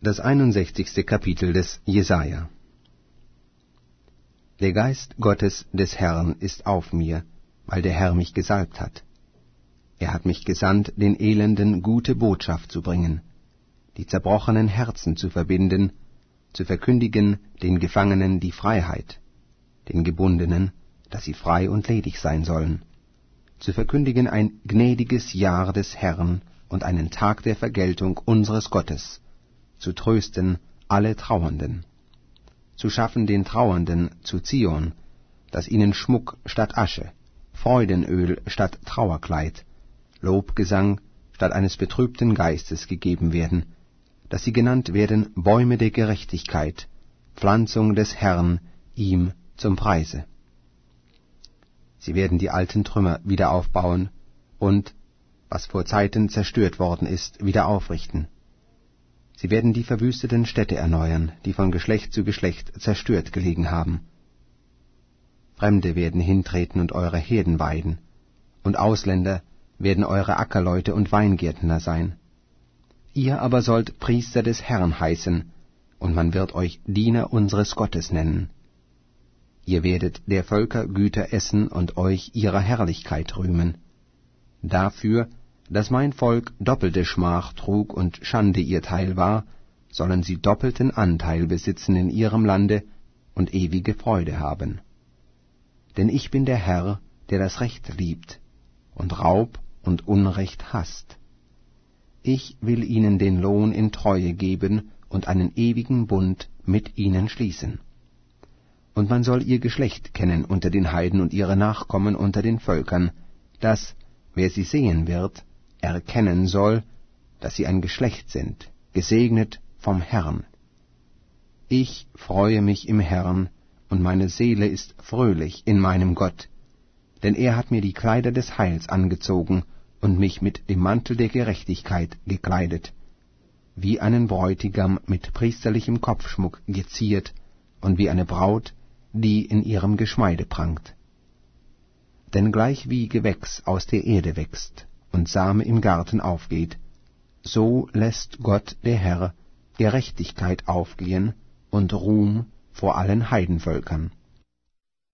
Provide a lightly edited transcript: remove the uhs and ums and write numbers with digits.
Das 61. Kapitel des Jesaja. Der Geist Gottes des Herrn ist auf mir, weil der Herr mich gesalbt hat. Er hat mich gesandt, den Elenden gute Botschaft zu bringen, die zerbrochenen Herzen zu verbinden, zu verkündigen den Gefangenen die Freiheit, den Gebundenen, dass sie frei und ledig sein sollen, zu verkündigen ein gnädiges Jahr des Herrn und einen Tag der Vergeltung unseres Gottes, zu trösten alle Trauernden, zu schaffen den Trauernden zu Zion, dass ihnen Schmuck statt Asche, Freudenöl statt Trauerkleid, Lobgesang statt eines betrübten Geistes gegeben werden, dass sie genannt werden Bäume der Gerechtigkeit, Pflanzung des Herrn, ihm zum Preise. Sie werden die alten Trümmer wieder aufbauen und, was vor Zeiten zerstört worden ist, wieder aufrichten. Sie werden die verwüsteten Städte erneuern, die von Geschlecht zu Geschlecht zerstört gelegen haben. Fremde werden hintreten und eure Herden weiden, und Ausländer werden eure Ackerleute und Weingärtner sein. Ihr aber sollt Priester des Herrn heißen, und man wird euch Diener unseres Gottes nennen. Ihr werdet der Völker Güter essen und euch ihrer Herrlichkeit rühmen. Dafür, dass mein Volk doppelte Schmach trug und Schande ihr Teil war, sollen sie doppelten Anteil besitzen in ihrem Lande und ewige Freude haben. Denn ich bin der Herr, der das Recht liebt und Raub und Unrecht hasst. Ich will ihnen den Lohn in Treue geben und einen ewigen Bund mit ihnen schließen. Und man soll ihr Geschlecht kennen unter den Heiden und ihre Nachkommen unter den Völkern, dass, wer sie sehen wird, erkennen soll, dass sie ein Geschlecht sind, gesegnet vom Herrn. Ich freue mich im Herrn, und meine Seele ist fröhlich in meinem Gott, denn er hat mir die Kleider des Heils angezogen und mich mit dem Mantel der Gerechtigkeit gekleidet, wie einen Bräutigam mit priesterlichem Kopfschmuck geziert und wie eine Braut, die in ihrem Geschmeide prangt. Denn gleichwie Gewächs aus der Erde wächst und Same im Garten aufgeht, so lässt Gott der Herr Gerechtigkeit aufgehen und Ruhm vor allen Heidenvölkern.